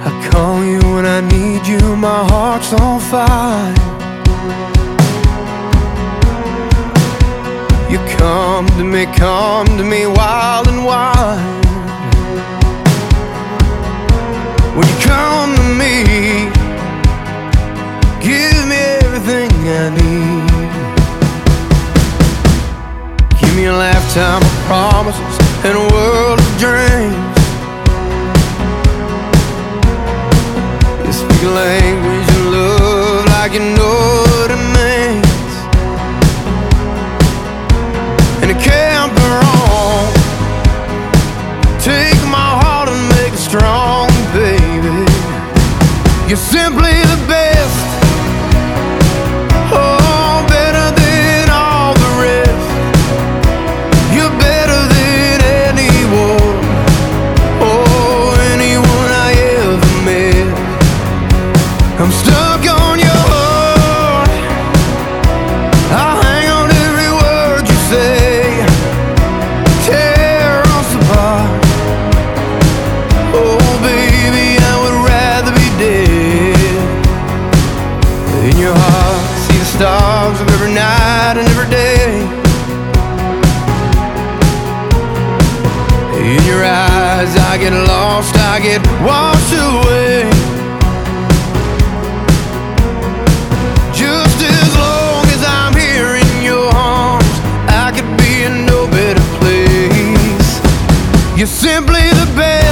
I call you when I need you, my heart's on fire. You come to me wild and wild. When you come to me, give me everything I need. Give me a lifetime of promises and a world of dreams. You speak a language of love like you know what it means. And it can't be wrong. Take my heart and make it strong, baby. You're simply the best. Oh, better than all the rest. You're better than anyone. Oh, anyone I ever met. I'm stuck on your heart. I'll hang on every word you say. Tear us apart. Oh, baby, I would rather be dead. In your heart, see the stars of every night and every day. In your eyes, I get lost, I get washed away. Just as long as I'm here in your arms, I could be in no better place. You're simply the best.